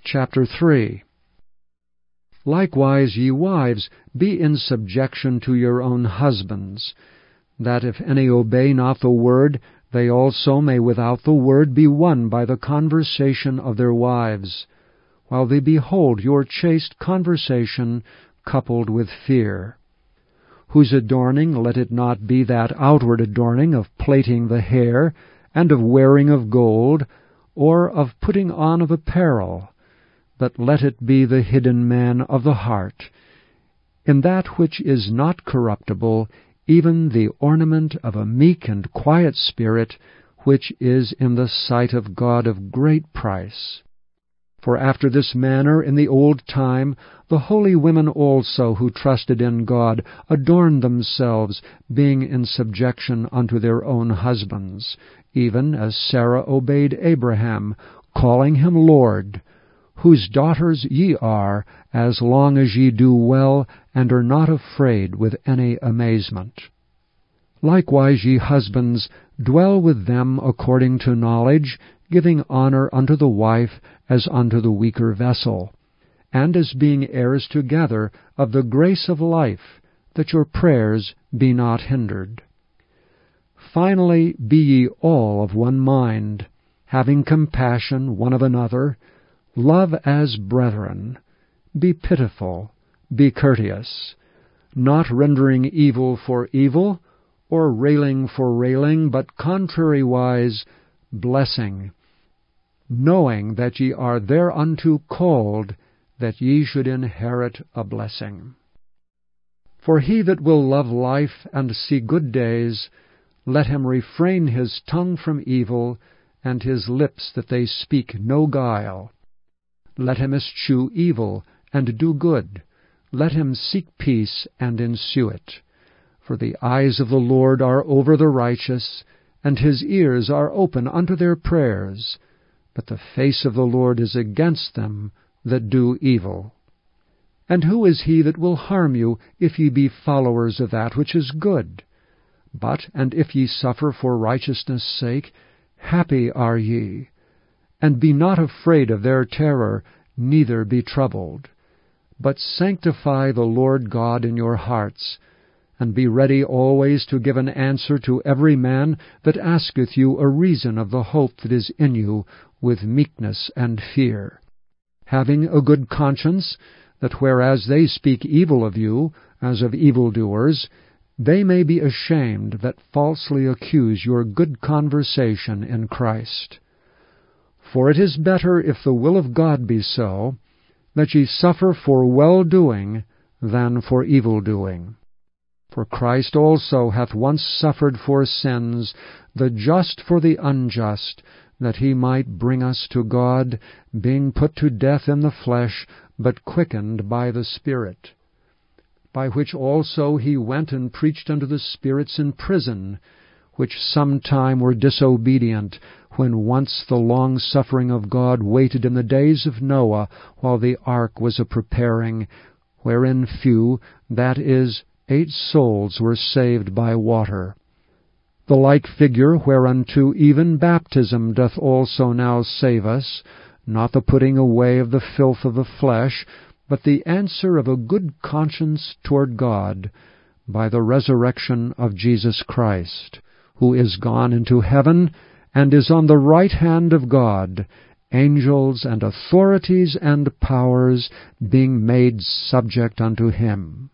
Chapter 3. Likewise, ye wives, be in subjection to your own husbands, that if any obey not the word, they also may without the word be won by the conversation of their wives, while they behold your chaste conversation coupled with fear. Whose adorning let it not be that outward adorning of plaiting the hair, and of wearing of gold, or of putting on of apparel, but let it be the hidden man of the heart, in that which is not corruptible, even the ornament of a meek and quiet spirit, which is in the sight of God of great price. For after this manner in the old time the holy women also who trusted in God adorned themselves, being in subjection unto their own husbands, even as Sarah obeyed Abraham, calling him Lord, whose daughters ye are, as long as ye do well, and are not afraid with any amazement. Likewise, ye husbands, dwell with them according to knowledge, giving honor unto the wife as unto the weaker vessel, and as being heirs together of the grace of life, that your prayers be not hindered. Finally, be ye all of one mind, having compassion one of another, love as brethren, be pitiful, be courteous, not rendering evil for evil, or railing for railing, but contrariwise blessing, knowing that ye are thereunto called, that ye should inherit a blessing. For he that will love life and see good days, let him refrain his tongue from evil, and his lips that they speak no guile. Let him eschew evil, and do good. Let him seek peace, and ensue it. For the eyes of the Lord are over the righteous, and his ears are open unto their prayers. But the face of the Lord is against them that do evil. And who is he that will harm you, if ye be followers of that which is good? But, and if ye suffer for righteousness' sake, happy are ye. And be not afraid of their terror, neither be troubled. But sanctify the Lord God in your hearts, and be ready always to give an answer to every man that asketh you a reason of the hope that is in you, with meekness and fear, having a good conscience, that whereas they speak evil of you, as of evildoers, they may be ashamed that falsely accuse your good conversation in Christ. For it is better, if the will of God be so, that ye suffer for well-doing than for evil-doing. For Christ also hath once suffered for sins, the just for the unjust, that he might bring us to God, being put to death in the flesh, but quickened by the Spirit. By which also he went and preached unto the spirits in prison, which sometime were disobedient, when once the long-suffering of God waited in the days of Noah, while the ark was a-preparing, wherein few, that is, 8 souls, were saved by water. The like figure whereunto even baptism doth also now save us, not the putting away of the filth of the flesh, but the answer of a good conscience toward God, by the resurrection of Jesus Christ, who is gone into heaven, and is on the right hand of God, angels and authorities and powers being made subject unto him.